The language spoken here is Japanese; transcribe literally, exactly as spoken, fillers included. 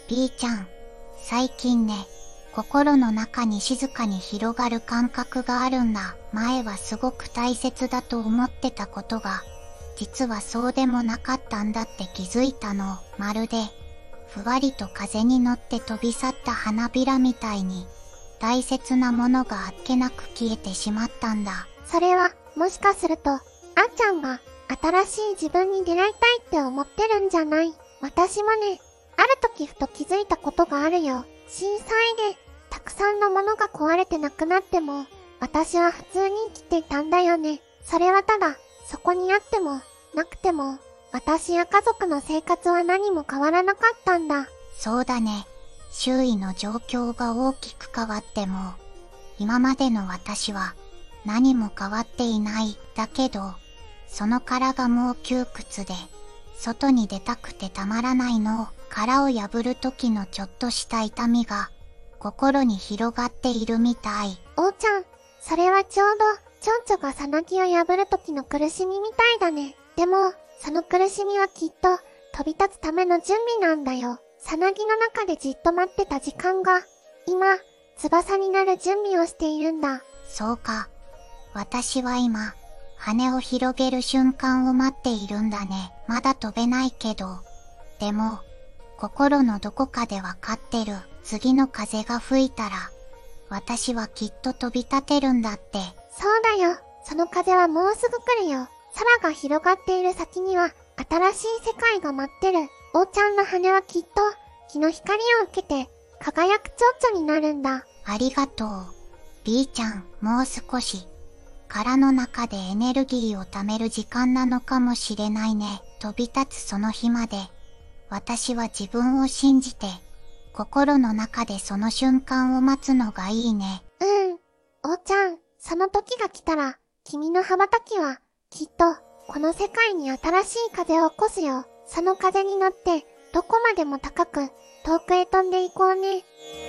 B ちゃん、最近ね、心の中に静かに広がる感覚があるんだ。前はすごく大切だと思ってたことが、実はそうでもなかったんだって気づいたの。まるで、ふわりと風に乗って飛び去った花びらみたいに、大切なものがあっけなく消えてしまったんだ。 それは、もしかすると、あっちゃんが、新しい自分に出会いたいって思ってるんじゃない？私もね、ある時ふと気づいたことがあるよ。震災で、たくさんのものが壊れてなくなっても、私は普通に生きていたんだよね。それはただ、そこにあっても、なくても、私や家族の生活は何も変わらなかったんだ。 そうだね。周囲の状況が大きく変わっても、今までの私は何も変わっていない。だけど、その殻がもう窮屈で、外に出たくてたまらないのを、殻を破る時のちょっとした痛みが、心に広がっているみたい。 おーちゃん、それはちょうど、蝶々がさなぎを破る時の苦しみみたいだね。でも、その苦しみはきっと、飛び立つための準備なんだよ。さなぎの中でじっと待ってた時間が、今、翼になる準備をしているんだ。 そうか。私は今、羽を広げる瞬間を待っているんだね。まだ飛べないけど。でも、心のどこかでわかってる。次の風が吹いたら、私はきっと飛び立てるんだって。 そうだよ。その風はもうすぐ来るよ。空が広がっている先には、新しい世界が待ってる。おーちゃんの羽はきっと、日の光を受けて、輝く蝶々になるんだ。 ありがとう。B ちゃん、もう少し。殻の中でエネルギーを貯める時間なのかもしれないね。飛び立つその日まで。私は自分を信じて、心の中でその瞬間を待つのがいいね。 うん。おーちゃん、その時が来たら、君の羽ばたきは、きっと、この世界に新しい風を起こすよ。その風に乗って、どこまでも高く、遠くへ飛んでいこうね。